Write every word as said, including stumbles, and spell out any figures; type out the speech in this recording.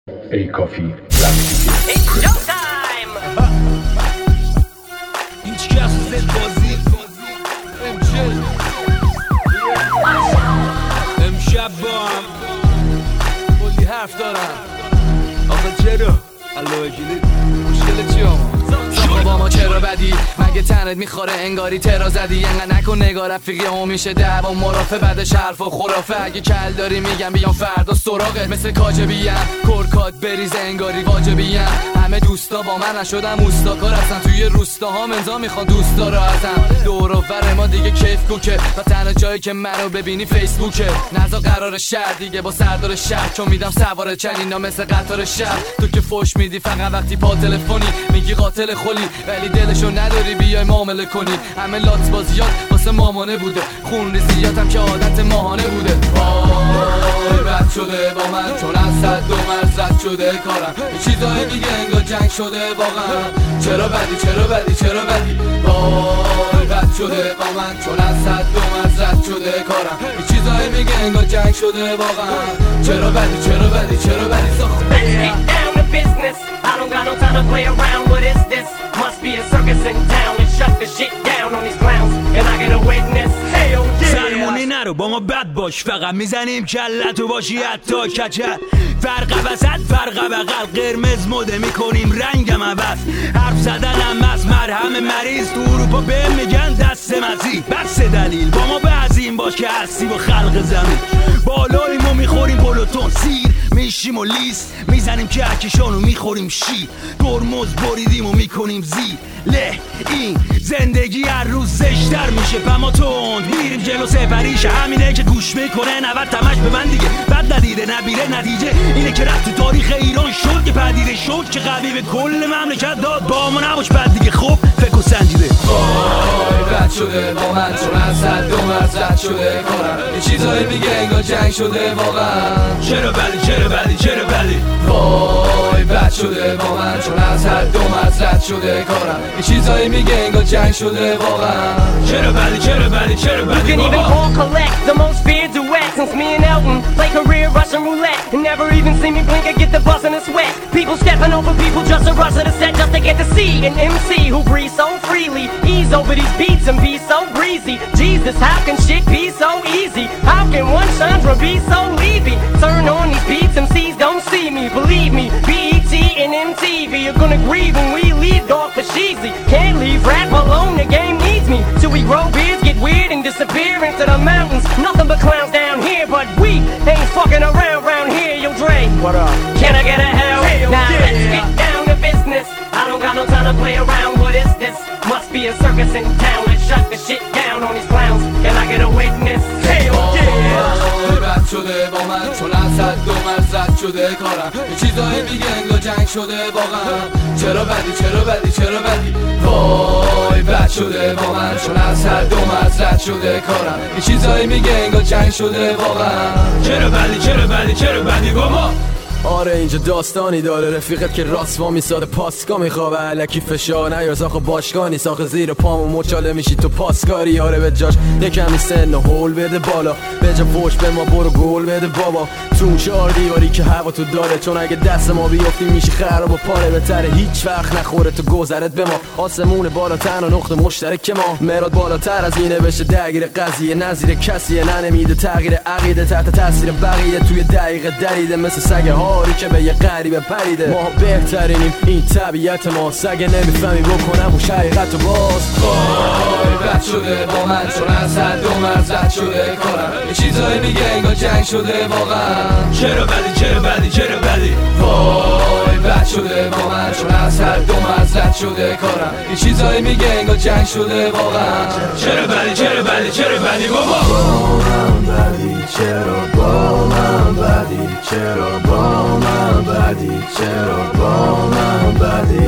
ای کافی هیچ کس زد بازی امشب با هم کلی حرف دارم. آقا چرا؟ الله وکیلی مشکل چی آما؟ با ما چرا بدی؟ مگه تنت میخوره انگاری ترا زدی؟ انقدر نکن نگاه رفیقی هم میشه دعوا مرافع بعدش حرف و خرافه. اگه کل داری میگم بیام فردا سراغت مثل کاجبیم کرکات بریز انگاری واجبیم. همه دوستا با من نشدم اوستاکار هستن توی روستاها منزا میخوان دوستا رو ازم. دور و بر ما دیگه کیف کوکه و تنها جایی که منو ببینی فیسبوکه. نزا قرار شهر دیگه با سردار شهر چون میدم سوار چنینا مثل قطار شهر. تو که فوش میدی فقط وقتی پا تلفنی میگی قاتل خلی ولی دلشو نداری بیای معامله کنی. همه لات بازیات واسه مامانه بوده خون ریزیاتم که عادت ماهانه بوده. وای بد شده با من چون از صد دو مرز رد شده کارم. یه چیزایی میگه انگار جنگ شده واقعا. چرا بدی چرا بدی چرا بدی؟ وای بد شده با من چون از صد دو مرز رد شده کارم. یه چیزایی میگه انگار جنگ شده واقعا. چرا بدی چرا بدی چرا بدی ساخت business. I don't got no time to play around. What is this? Must be a circus in town. And shut the shit down on these clowns. And I get a witness. Hell yeah. سلمونی نرو با ما بد باش فقط میزنیم کلتو باشی حتی کچل. فرق وسط فرق بغل قرمز مده میکنیم رنگم عوض. حرف زدنم از مرهم مریض تو اروپا به میگن دست مزی. بس دلیل با ما بعضیم باش که هستی با خلق زمین. بالاییم و میخوریم بلوتون سیر میشیم و لیست میزنیم که اکشانو میخوریم شیر. ترمز بریدیم و میکنیم زیر له. این زندگی هر روز زشتر میشه پما تند میریم جلو سپریشه. همینه که گوش میکنه نود تمش به من دیگه بد ندیده نبیره. نتیجه اینه که رفت تو تاریخ ایران شد که پدیده شد که قوی به کل مملکت داد. با ما نباش بد دیگه خب فکر و سنجیده. وای بد شده با من چون از صد دو مرز رد شده کارم. یه چیزایی میگه انگار جنگ شده واقعا. چرا بدی چرا بدی چرا بدی؟ وای بد شده با من چون از حد دو مرز رد شده کارم. یه چیزایی میگه انگار جنگ شده واقعا. چرا بدی چرا بدی چرا بدی؟ You can even call collect the most feared duet since me and Elton play career Russian roulette. And never even see me blink or get the bus in a sweat. People stepping over people just to rush to the set just to get to see an M C who breathes so freely. Ease over these beats and be so breezy. Jesus, how can shit be so easy? How can one Chandra be so leafy? Turn on these beats, M Cs don't see me. Believe me, B E T and M T V are gonna grieve when we leave dog for Sheezy. Can't leave rap alone, the game needs me. Till we grow beards, get weird and disappear into the mountains. Nothing but clowns down here, but we ain't fucking around round here. Yo, Dre, what up? Can I get a hell? Hell now yeah. Let's get down to business. I don't got no time to play around. What is this? Must be a circus in town. Let's shut the shit down on these clowns. Can I get a witness? Hell yeah. بد شده با من چون از صد دو مرز رد شده کارم. یه چیزایی میگه انگار جنگ شده واقعا. چرا بدی چرا بدی چرا بدی؟ وای بد شده با من چون از صد دو مرز رد شده کارم. یه چیزایی میگه انگار جنگ شده واقعا. چرا بدی چرا بدی چرا بدی بابا؟ آره اینجا داستانی داره رفیقت که راست وا میساده پاسکا میخوابه علکی فشار نیاز آخه باشگاه نیست. آخه زیر پامو مچاله میشی تو پاسکاری. آره به جاش یکمی سن و هول بده بالا به جا فوش به ما برو گل بده بابا. تو اون چهار دیواری که هوا تو داره چون اگه دست ما بیافتی میشی خراب و پاره. بهتره هیچ وقت نخوره تو گذرت به ما. آسمون بالاتر و نقطه مشترک ما. مراد بالاتر از اینه بشه درگیر قضیه نظیر کسیه. ننمیده تغییر عقیده تحت تاثیر بقیه توی دقیقه دریده مثل سگ هاری که به یه غریبه پریده. ما بهترینیم این طبیعت ما. سگه نمیفهمی بکنم اون حقیقت رو باز. وای بد شده با من چون از حد دو مرز رد شده کارم. یه چیزایی میگه انگار جنگ شده واقعا. چرا بدی چرا بدی چرا بدی؟ وای بد شده با من چون از حد دو مرز رد شده کارم. یه چیزایی میگه انگار جنگ شده واقعا. چرا بدی چرا بدی چرا بدی بابا؟ با من بدی چرا با من بدی چرا با من بدی چرا با من بدی